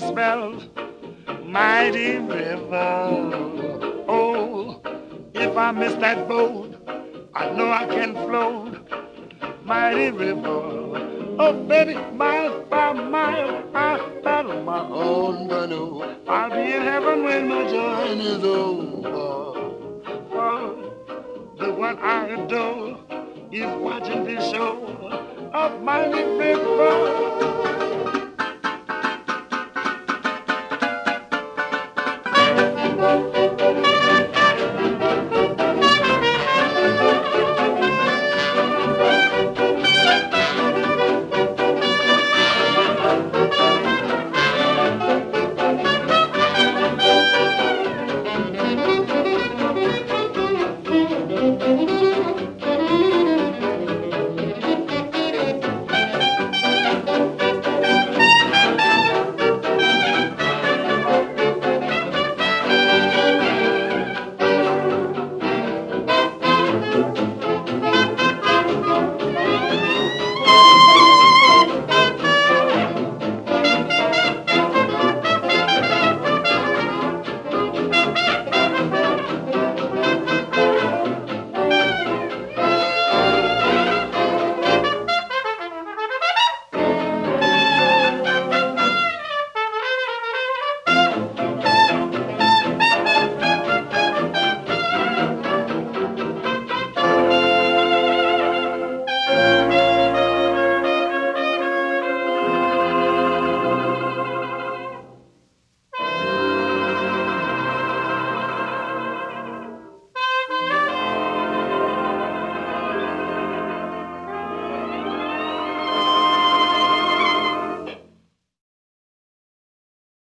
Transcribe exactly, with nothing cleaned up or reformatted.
smell, mighty river. Oh, if I miss that boat, I know I can float, mighty river. Oh, baby, miles by miles, I paddle my own canoe. I'll be in heaven when my journey is over. Oh, the one I adore is watching this show of mighty river.